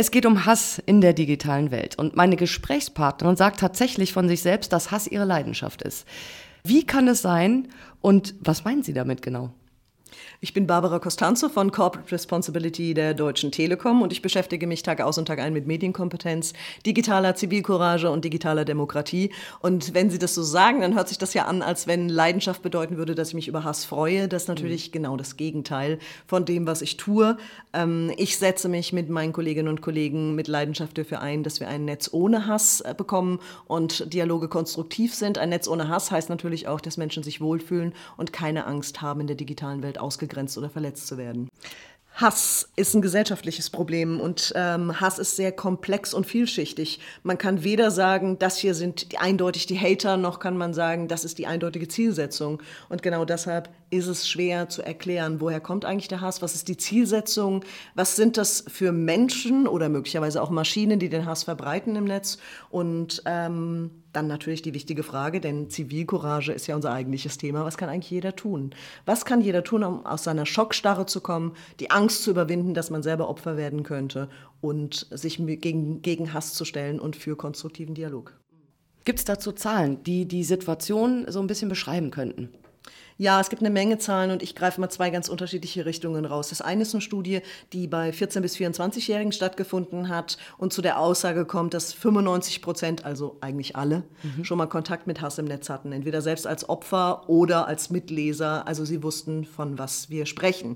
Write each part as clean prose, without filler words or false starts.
Es geht um Hass in der digitalen Welt. Und meine Gesprächspartnerin sagt tatsächlich von sich selbst, dass Hass ihre Leidenschaft ist. Wie kann es sein und was meinen Sie damit genau? Ich bin Barbara Costanzo von Corporate Responsibility der Deutschen Telekom und ich beschäftige mich Tag aus und Tag ein mit Medienkompetenz, digitaler Zivilcourage und digitaler Demokratie. Und wenn Sie das so sagen, dann hört sich das ja an, als wenn Leidenschaft bedeuten würde, dass ich mich über Hass freue. Das ist natürlich genau das Gegenteil von dem, was ich tue. Ich setze mich mit meinen Kolleginnen und Kollegen mit Leidenschaft dafür ein, dass wir ein Netz ohne Hass bekommen und Dialoge konstruktiv sind. Ein Netz ohne Hass heißt natürlich auch, dass Menschen sich wohlfühlen und keine Angst haben, in der digitalen Welt ausgegrenzt oder verletzt zu werden. Hass ist ein gesellschaftliches Problem und Hass ist sehr komplex und vielschichtig. Man kann weder sagen, das hier sind eindeutig die Hater, noch kann man sagen, das ist die eindeutige Zielsetzung. Und genau deshalb ist es schwer zu erklären, woher kommt eigentlich der Hass, was ist die Zielsetzung, was sind das für Menschen oder möglicherweise auch Maschinen, die den Hass verbreiten im Netz. Und dann natürlich die wichtige Frage, denn Zivilcourage ist ja unser eigentliches Thema. Was kann eigentlich jeder tun? Was kann jeder tun, um aus seiner Schockstarre zu kommen, die Angst zu überwinden, dass man selber Opfer werden könnte und sich gegen Hass zu stellen und für konstruktiven Dialog? Gibt es dazu Zahlen, die die Situation so ein bisschen beschreiben könnten? Ja, es gibt eine Menge Zahlen und ich greife mal zwei ganz unterschiedliche Richtungen raus. Das eine ist eine Studie, die bei 14- bis 24-Jährigen stattgefunden hat und zu der Aussage kommt, dass 95%, also eigentlich alle, schon mal Kontakt mit Hass im Netz hatten. Entweder selbst als Opfer oder als Mitleser, also sie wussten, von was wir sprechen.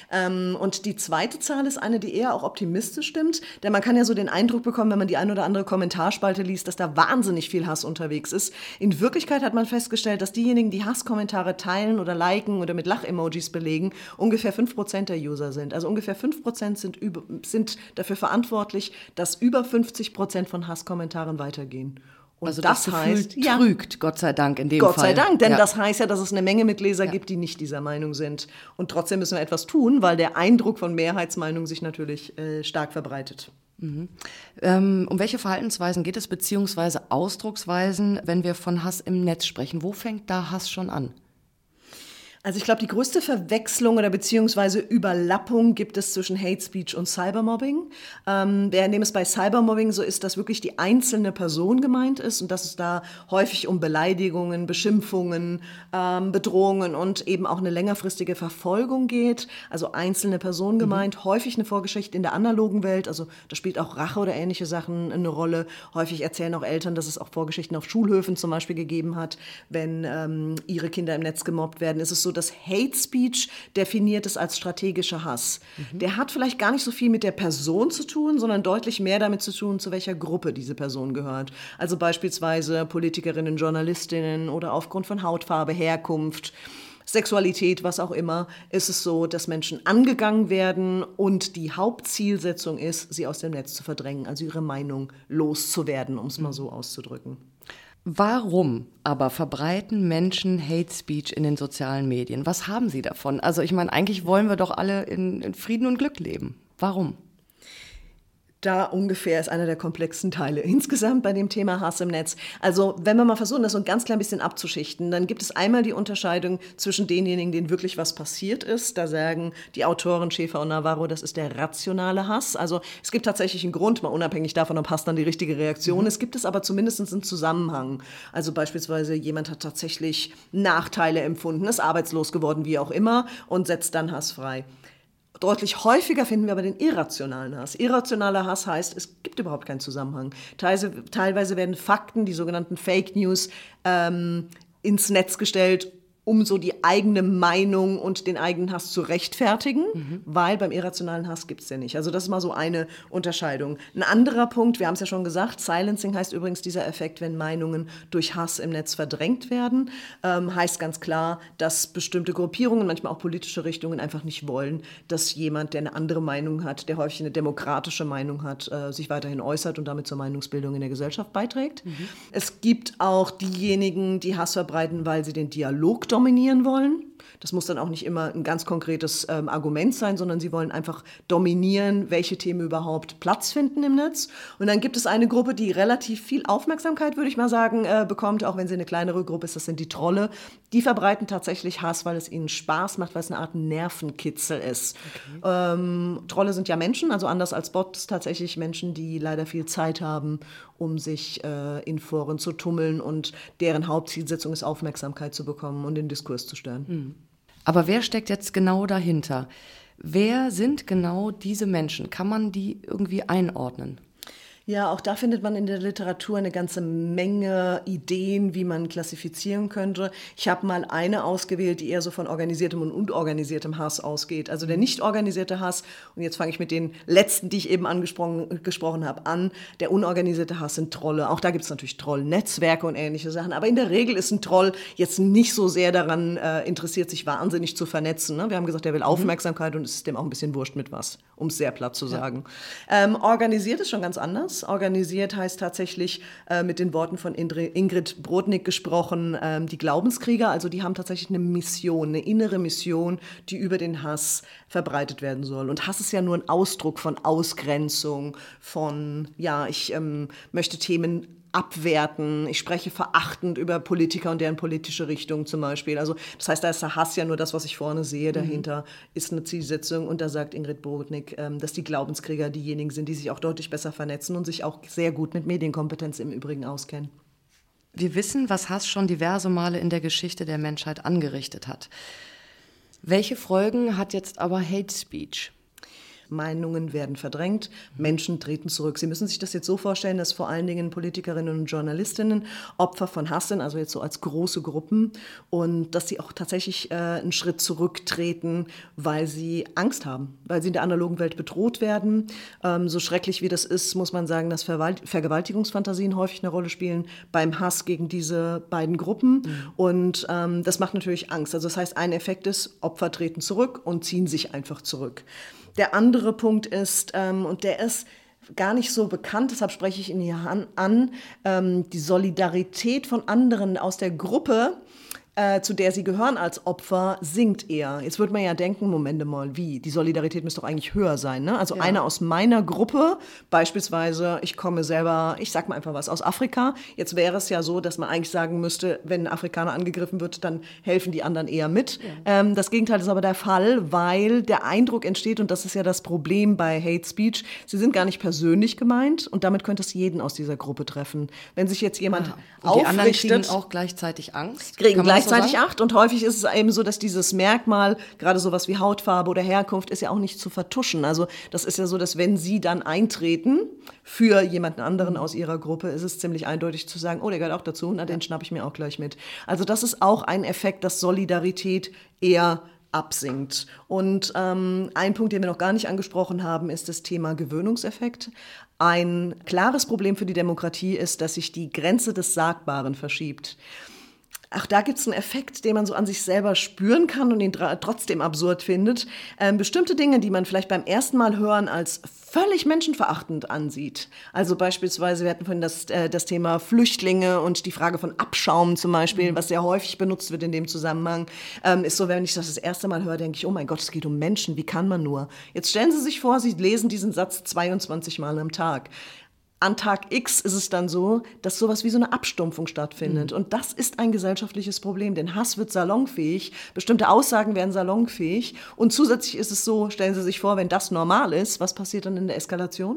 Und die zweite Zahl ist eine, die eher auch optimistisch stimmt, denn man kann ja so den Eindruck bekommen, wenn man die ein oder andere Kommentarspalte liest, dass da wahnsinnig viel Hass unterwegs ist. In Wirklichkeit hat man festgestellt, dass diejenigen, die Hasskommentare teilen oder liken oder mit Lach-Emojis belegen, ungefähr 5% der User sind. Also ungefähr 5% sind dafür verantwortlich, dass über 50% von Hasskommentaren weitergehen. Und also das heißt, trügt, Gott sei Dank in dem Fall. Gott sei Fall. Dank, denn das heißt ja, dass es eine Menge Mitleser gibt, die nicht dieser Meinung sind. Und trotzdem müssen wir etwas tun, weil der Eindruck von Mehrheitsmeinung sich natürlich stark verbreitet. Um welche Verhaltensweisen geht es, beziehungsweise Ausdrucksweisen, wenn wir von Hass im Netz sprechen? Wo fängt da Hass schon an? Also ich glaube, die größte Verwechslung oder beziehungsweise Überlappung gibt es zwischen Hate Speech und Cybermobbing. Währenddem es bei Cybermobbing so ist, dass wirklich die einzelne Person gemeint ist und dass es da häufig um Beleidigungen, Beschimpfungen, Bedrohungen und eben auch eine längerfristige Verfolgung geht. Also einzelne Person gemeint, häufig eine Vorgeschichte in der analogen Welt. Also da spielt auch Rache oder ähnliche Sachen eine Rolle. Häufig erzählen auch Eltern, dass es auch Vorgeschichten auf Schulhöfen zum Beispiel gegeben hat, wenn ihre Kinder im Netz gemobbt werden. Ist es so, dass Hate Speech definiert ist als strategischer Hass. Der hat vielleicht gar nicht so viel mit der Person zu tun, sondern deutlich mehr damit zu tun, zu welcher Gruppe diese Person gehört. Also beispielsweise Politikerinnen, Journalistinnen oder aufgrund von Hautfarbe, Herkunft, Sexualität, was auch immer, ist es so, dass Menschen angegangen werden und die Hauptzielsetzung ist, sie aus dem Netz zu verdrängen, also ihre Meinung loszuwerden, um es mal so auszudrücken. Warum aber verbreiten Menschen Hate Speech in den sozialen Medien? Was haben sie davon? Also ich meine, eigentlich wollen wir doch alle in Frieden und Glück leben. Warum? Da ungefähr ist einer der komplexen Teile insgesamt bei dem Thema Hass im Netz. Also wenn wir mal versuchen, das so ein ganz klein bisschen abzuschichten, dann gibt es einmal die Unterscheidung zwischen denjenigen, denen wirklich was passiert ist. Da sagen die Autoren Schäfer und Navarro, das ist der rationale Hass. Also es gibt tatsächlich einen Grund, mal unabhängig davon, ob Hass dann die richtige Reaktion ist, gibt es aber zumindest einen Zusammenhang. Also beispielsweise jemand hat tatsächlich Nachteile empfunden, ist arbeitslos geworden, wie auch immer, und setzt dann Hass frei. Deutlich häufiger finden wir aber den irrationalen Hass. Irrationaler Hass heißt, es gibt überhaupt keinen Zusammenhang. Teilweise werden Fakten, die sogenannten Fake News, ins Netz gestellt, um so die eigene Meinung und den eigenen Hass zu rechtfertigen, weil beim irrationalen Hass gibt es ja nicht. Also das ist mal so eine Unterscheidung. Ein anderer Punkt, wir haben es ja schon gesagt, Silencing heißt übrigens dieser Effekt, wenn Meinungen durch Hass im Netz verdrängt werden, heißt ganz klar, dass bestimmte Gruppierungen, manchmal auch politische Richtungen einfach nicht wollen, dass jemand, der eine andere Meinung hat, der häufig eine demokratische Meinung hat, sich weiterhin äußert und damit zur Meinungsbildung in der Gesellschaft beiträgt. Es gibt auch diejenigen, die Hass verbreiten, weil sie den Dialog dominieren wollen. Das muss dann auch nicht immer ein ganz konkretes Argument sein, sondern sie wollen einfach dominieren, welche Themen überhaupt Platz finden im Netz. Und dann gibt es eine Gruppe, die relativ viel Aufmerksamkeit, würde ich mal sagen, bekommt, auch wenn sie eine kleinere Gruppe ist, das sind die Trolle. Die verbreiten tatsächlich Hass, weil es ihnen Spaß macht, weil es eine Art Nervenkitzel ist. Okay. Trolle sind ja Menschen, also anders als Bots tatsächlich Menschen, die leider viel Zeit haben, um sich in Foren zu tummeln und deren Hauptzielsetzung ist, Aufmerksamkeit zu bekommen und den Diskurs zu stören. Aber wer steckt jetzt genau dahinter? Wer sind genau diese Menschen? Kann man die irgendwie einordnen? Ja, auch da findet man in der Literatur eine ganze Menge Ideen, wie man klassifizieren könnte. Ich habe mal eine ausgewählt, die eher so von organisiertem und unorganisiertem Hass ausgeht. Also der nicht organisierte Hass, und jetzt fange ich mit den letzten, die ich eben gesprochen habe, an. Der unorganisierte Hass sind Trolle. Auch da gibt es natürlich Trollnetzwerke und ähnliche Sachen. Aber in der Regel ist ein Troll jetzt nicht so sehr daran interessiert, sich wahnsinnig zu vernetzen. Ne? Wir haben gesagt, er will Aufmerksamkeit und es ist dem auch ein bisschen wurscht mit was, um es sehr platt zu sagen. Organisiert ist schon ganz anders. Organisiert heißt tatsächlich mit den Worten von Ingrid Brodnik gesprochen, die Glaubenskrieger, also die haben tatsächlich eine Mission, eine innere Mission, die über den Hass verbreitet werden soll. Und Hass ist ja nur ein Ausdruck von Ausgrenzung, von, ja, ich möchte Themen abwerten, ich spreche verachtend über Politiker und deren politische Richtung zum Beispiel. Also das heißt, da ist der Hass ja nur das, was ich vorne sehe. Dahinter ist eine Zielsetzung und da sagt Ingrid Brodnik, dass die Glaubenskrieger diejenigen sind, die sich auch deutlich besser vernetzen und sich auch sehr gut mit Medienkompetenz im Übrigen auskennen. Wir wissen, was Hass schon diverse Male in der Geschichte der Menschheit angerichtet hat. Welche Folgen hat jetzt aber Hate Speech? Meinungen werden verdrängt, Menschen treten zurück. Sie müssen sich das jetzt so vorstellen, dass vor allen Dingen Politikerinnen und Journalistinnen Opfer von Hass sind, also jetzt so als große Gruppen, und dass sie auch tatsächlich einen Schritt zurücktreten, weil sie Angst haben, weil sie in der analogen Welt bedroht werden. So schrecklich wie das ist, muss man sagen, dass Vergewaltigungsfantasien häufig eine Rolle spielen beim Hass gegen diese beiden Gruppen. Und das macht natürlich Angst. Also das heißt, ein Effekt ist, Opfer treten zurück und ziehen sich einfach zurück. Der andere Punkt ist, und der ist gar nicht so bekannt, deshalb spreche ich ihn hier an, die Solidarität von anderen aus der Gruppe, zu der sie gehören als Opfer, sinkt eher. Jetzt würde man ja denken, Moment mal, wie? Die Solidarität müsste doch eigentlich höher sein, ne? Also einer aus meiner Gruppe, beispielsweise, ich komme selber, ich sag mal einfach was, aus Afrika. Jetzt wäre es ja so, dass man eigentlich sagen müsste, wenn ein Afrikaner angegriffen wird, dann helfen die anderen eher mit. Ja. Das Gegenteil ist aber der Fall, weil der Eindruck entsteht, und das ist ja das Problem bei Hate Speech, sie sind gar nicht persönlich gemeint und damit könnte es jeden aus dieser Gruppe treffen. Wenn sich jetzt jemand aufrichtet... Die anderen kriegen auch gleichzeitig Angst? Kriegen gleichzeitig Acht, und häufig ist es eben so, dass dieses Merkmal, gerade sowas wie Hautfarbe oder Herkunft, ist ja auch nicht zu vertuschen. Also das ist ja so, dass wenn sie dann eintreten für jemanden anderen aus ihrer Gruppe, ist es ziemlich eindeutig zu sagen, oh, der gehört auch dazu, na, den schnapp ich mir auch gleich mit. Also das ist auch ein Effekt, dass Solidarität eher absinkt. Und ein Punkt, den wir noch gar nicht angesprochen haben, ist das Thema Gewöhnungseffekt. Ein klares Problem für die Demokratie ist, dass sich die Grenze des Sagbaren verschiebt. Auch da gibt es einen Effekt, den man so an sich selber spüren kann und ihn trotzdem absurd findet. Bestimmte Dinge, die man vielleicht beim ersten Mal hören als völlig menschenverachtend ansieht. Also beispielsweise, wir hatten vorhin das Thema Flüchtlinge und die Frage von Abschaum zum Beispiel, was sehr häufig benutzt wird in dem Zusammenhang, ist so, wenn ich das erste Mal höre, denke ich, oh mein Gott, es geht um Menschen, wie kann man nur? Jetzt stellen Sie sich vor, Sie lesen diesen Satz 22 Mal am Tag. An Tag X ist es dann so, dass sowas wie so eine Abstumpfung stattfindet. Und das ist ein gesellschaftliches Problem, denn Hass wird salonfähig, bestimmte Aussagen werden salonfähig. Und zusätzlich ist es so, stellen Sie sich vor, wenn das normal ist, was passiert dann in der Eskalation?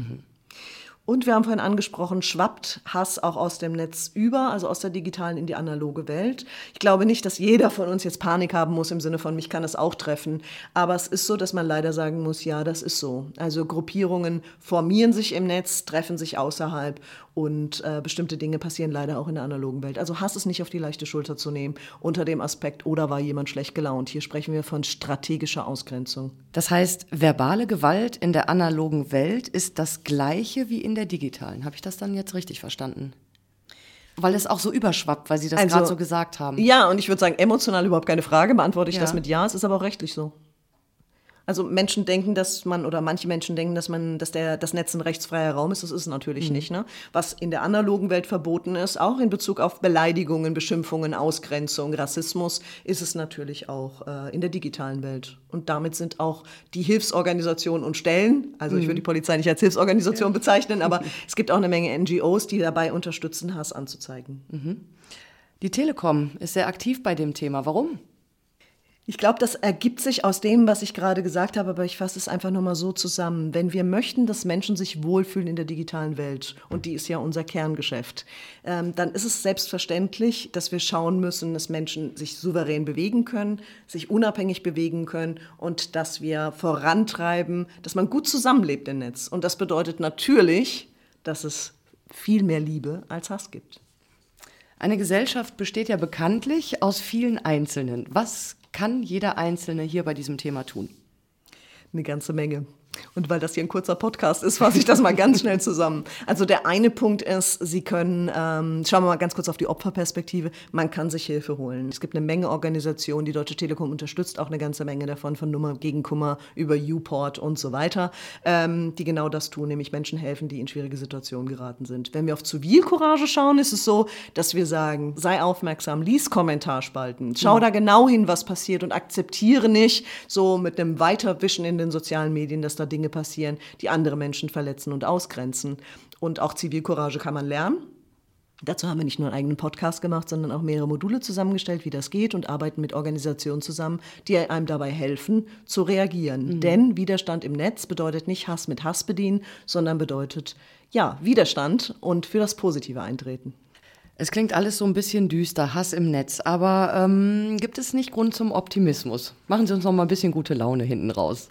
Und wir haben vorhin angesprochen, schwappt Hass auch aus dem Netz über, also aus der digitalen in die analoge Welt. Ich glaube nicht, dass jeder von uns jetzt Panik haben muss im Sinne von, mich kann das auch treffen. Aber es ist so, dass man leider sagen muss, ja, das ist so. Also Gruppierungen formieren sich im Netz, treffen sich außerhalb und bestimmte Dinge passieren leider auch in der analogen Welt. Also Hass ist nicht auf die leichte Schulter zu nehmen unter dem Aspekt, oder war jemand schlecht gelaunt. Hier sprechen wir von strategischer Ausgrenzung. Das heißt, verbale Gewalt in der analogen Welt ist das Gleiche wie in der digitalen. Habe ich das dann jetzt richtig verstanden? Weil es auch so überschwappt, weil Sie das gerade so gesagt haben. Ja, und ich würde sagen, emotional überhaupt keine Frage, beantworte ich das mit Ja, es ist aber auch rechtlich so. Also Menschen denken, manche Menschen denken, dass das Netz ein rechtsfreier Raum ist. Das ist es natürlich nicht. Ne? Was in der analogen Welt verboten ist, auch in Bezug auf Beleidigungen, Beschimpfungen, Ausgrenzung, Rassismus, ist es natürlich auch in der digitalen Welt. Und damit sind auch die Hilfsorganisationen und Stellen, also ich würde die Polizei nicht als Hilfsorganisation bezeichnen, aber es gibt auch eine Menge NGOs, die dabei unterstützen, Hass anzuzeigen. Die Telekom ist sehr aktiv bei dem Thema. Warum? Ich glaube, das ergibt sich aus dem, was ich gerade gesagt habe, aber ich fasse es einfach nochmal so zusammen. Wenn wir möchten, dass Menschen sich wohlfühlen in der digitalen Welt, und die ist ja unser Kerngeschäft, dann ist es selbstverständlich, dass wir schauen müssen, dass Menschen sich souverän bewegen können, sich unabhängig bewegen können und dass wir vorantreiben, dass man gut zusammenlebt im Netz. Und das bedeutet natürlich, dass es viel mehr Liebe als Hass gibt. Eine Gesellschaft besteht ja bekanntlich aus vielen Einzelnen. Was kann jeder Einzelne hier bei diesem Thema tun? Eine ganze Menge. Und weil das hier ein kurzer Podcast ist, fasse ich das mal ganz schnell zusammen. Also der eine Punkt ist, Sie können, schauen wir mal ganz kurz auf die Opferperspektive, man kann sich Hilfe holen. Es gibt eine Menge Organisationen, die Deutsche Telekom unterstützt auch eine ganze Menge davon, von Nummer gegen Kummer über YouPort und so weiter, die genau das tun, nämlich Menschen helfen, die in schwierige Situationen geraten sind. Wenn wir auf Zivilcourage schauen, ist es so, dass wir sagen, sei aufmerksam, lies Kommentarspalten, schau da genau hin, was passiert und akzeptiere nicht so mit einem Weiterwischen in den sozialen Medien, dass da Dinge passieren, die andere Menschen verletzen und ausgrenzen. Und auch Zivilcourage kann man lernen. Dazu haben wir nicht nur einen eigenen Podcast gemacht, sondern auch mehrere Module zusammengestellt, wie das geht, und arbeiten mit Organisationen zusammen, die einem dabei helfen, zu reagieren. Denn Widerstand im Netz bedeutet nicht Hass mit Hass bedienen, sondern bedeutet, ja, Widerstand und für das Positive eintreten. Es klingt alles so ein bisschen düster, Hass im Netz, aber gibt es nicht Grund zum Optimismus? Machen Sie uns noch mal ein bisschen gute Laune hinten raus.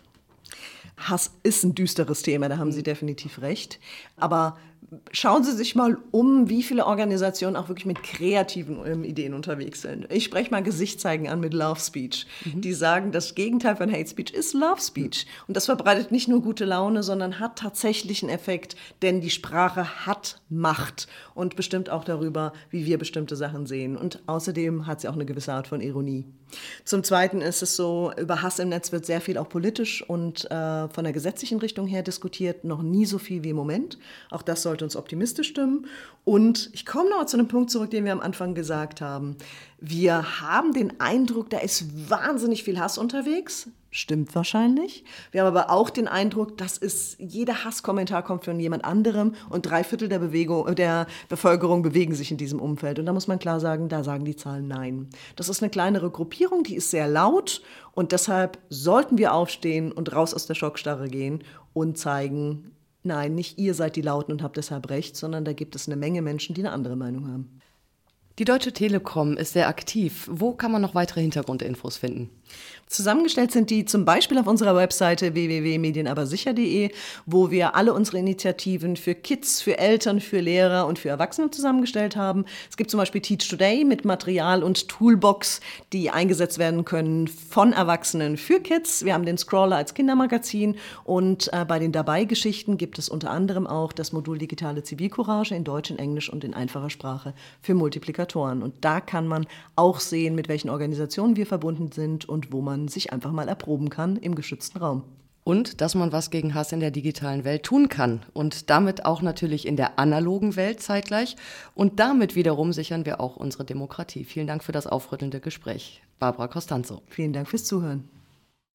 Hass ist ein düsteres Thema, da haben Sie definitiv recht. Aber schauen Sie sich mal um, wie viele Organisationen auch wirklich mit kreativen Ideen unterwegs sind. Ich spreche mal Gesichtszeigen an mit Love Speech. Die sagen, das Gegenteil von Hate Speech ist Love Speech. Und das verbreitet nicht nur gute Laune, sondern hat tatsächlich einen Effekt, denn die Sprache hat Macht und bestimmt auch darüber, wie wir bestimmte Sachen sehen. Und außerdem hat sie auch eine gewisse Art von Ironie. Zum Zweiten ist es so, über Hass im Netz wird sehr viel auch politisch und von der gesetzlichen Richtung her diskutiert, noch nie so viel wie im Moment. Auch das sollte uns optimistisch stimmen. Und ich komme noch zu einem Punkt zurück, den wir am Anfang gesagt haben. Wir haben den Eindruck, da ist wahnsinnig viel Hass unterwegs. Stimmt wahrscheinlich. Wir haben aber auch den Eindruck, jeder Hasskommentar kommt von jemand anderem und 3/4 der Bevölkerung bewegen sich in diesem Umfeld. Und da muss man klar sagen, da sagen die Zahlen nein. Das ist eine kleinere Gruppierung, die ist sehr laut und deshalb sollten wir aufstehen und raus aus der Schockstarre gehen und zeigen, nein, nicht ihr seid die Lauten und habt deshalb recht, sondern da gibt es eine Menge Menschen, die eine andere Meinung haben. Die Deutsche Telekom ist sehr aktiv. Wo kann man noch weitere Hintergrundinfos finden? Zusammengestellt sind die zum Beispiel auf unserer Webseite www.medienabersicher.de, wo wir alle unsere Initiativen für Kids, für Eltern, für Lehrer und für Erwachsene zusammengestellt haben. Es gibt zum Beispiel Teach Today mit Material und Toolbox, die eingesetzt werden können von Erwachsenen für Kids. Wir haben den Scroller als Kindermagazin und bei den Dabei-Geschichten gibt es unter anderem auch das Modul Digitale Zivilcourage in Deutsch, in Englisch und in einfacher Sprache für Multiplikatoren. Und da kann man auch sehen, mit welchen Organisationen wir verbunden sind und wo man sich einfach mal erproben kann im geschützten Raum. Und dass man was gegen Hass in der digitalen Welt tun kann und damit auch natürlich in der analogen Welt zeitgleich. Und damit wiederum sichern wir auch unsere Demokratie. Vielen Dank für das aufrüttelnde Gespräch. Barbara Costanzo. Vielen Dank fürs Zuhören.